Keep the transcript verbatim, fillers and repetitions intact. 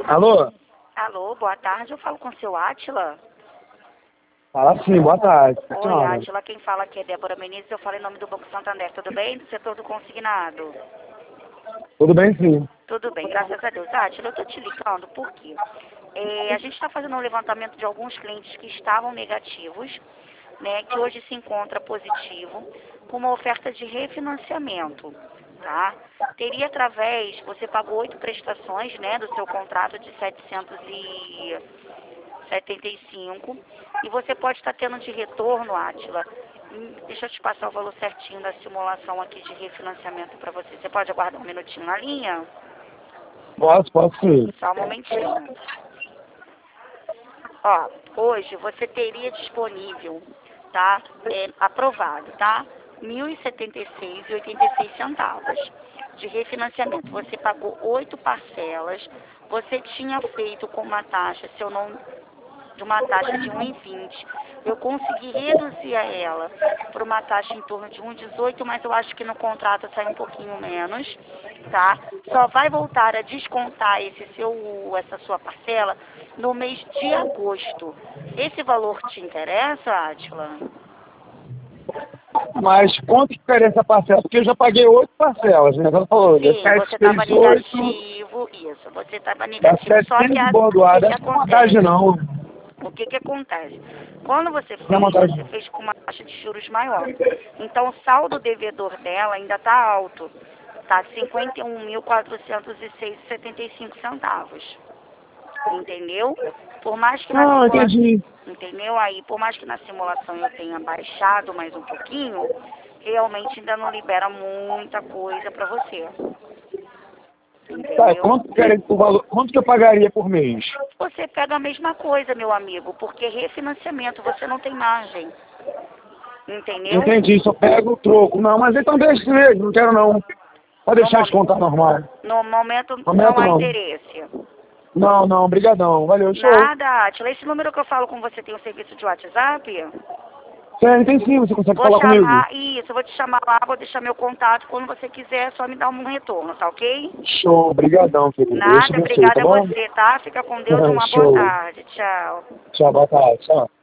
Alô? Alô, boa tarde. Eu falo com o seu Átila. Fala sim, boa tarde. Oi, Senhora. Átila. Quem fala aqui é Débora Menezes. Eu falo em nome do Banco Santander. Tudo bem? Do setor do consignado. Tudo bem, sim. Tudo bem, graças a Deus. Átila, eu estou te ligando porque é, a gente está fazendo um levantamento de alguns clientes que estavam negativos, né, que hoje se encontra positivo, com uma oferta de refinanciamento, tá? Teria através, você pagou oito prestações, né, do seu contrato de setecentos e setenta e cinco, e você pode estar tendo de retorno, Átila. Hum, Deixa eu te passar o valor certinho da simulação aqui de refinanciamento para você. Você pode aguardar um minutinho na linha? Posso, posso sim. Só um momentinho. Ó, hoje você teria disponível, tá? É, aprovado, tá? mil e setenta e seis reais e oitenta e seis centavos de refinanciamento. Você pagou oito parcelas. Você tinha feito com uma taxa, se eu não de uma taxa de um e vinte. Eu consegui reduzir a ela para uma taxa em torno de um e dezoito, mas eu acho que no contrato sai um pouquinho menos, tá? Só vai voltar a descontar esse seu, essa sua parcela no mês de agosto. Esse valor te interessa, Átila? Mas quanto que ficaria essa parcela? Porque eu já paguei oito parcelas, né? Ela falou, Sim, sete você estava vezes oito, negativo, isso, você estava dá negativo, só que setecentos a, de o que bordoada. que Acho que não é montagem, acontece? não. O que que acontece? Quando você Não é fez, montagem, você não. fez com uma taxa de juros maior. Então, o saldo devedor dela ainda está alto. Está cinquenta e um mil quatrocentos e seis e setenta e cinco centavos. Entendeu? Por mais que na Ah, simulação, entendi. entendeu? Aí, por mais que na simulação eu tenha baixado mais um pouquinho, realmente ainda não libera muita coisa para você. Tá, Entendeu? quanto, que era o valor, quanto que eu pagaria por mês? Você pega a mesma coisa, meu amigo, porque refinanciamento você não tem margem. Entendeu? Entendi, só pego o troco. Não, mas então deixa isso mesmo, não quero não. Pode No, deixar mom de contar normal. no momento não Momento há não. interesse. Não, não, brigadão. Valeu, show. Nada, Atila. Esse número que eu falo com você tem um serviço de WhatsApp? Tem, tem sim, você consegue Vou falar comigo? chamar, isso, eu vou te chamar lá, vou deixar meu contato. Quando você quiser, é só me dar um retorno, tá ok? Show, brigadão, querido. Deus te Nada, abençoe, tá obrigada a bom? você, tá? Fica com Deus e uma boa Show. tarde. Tchau. Tchau, boa tarde. Tchau.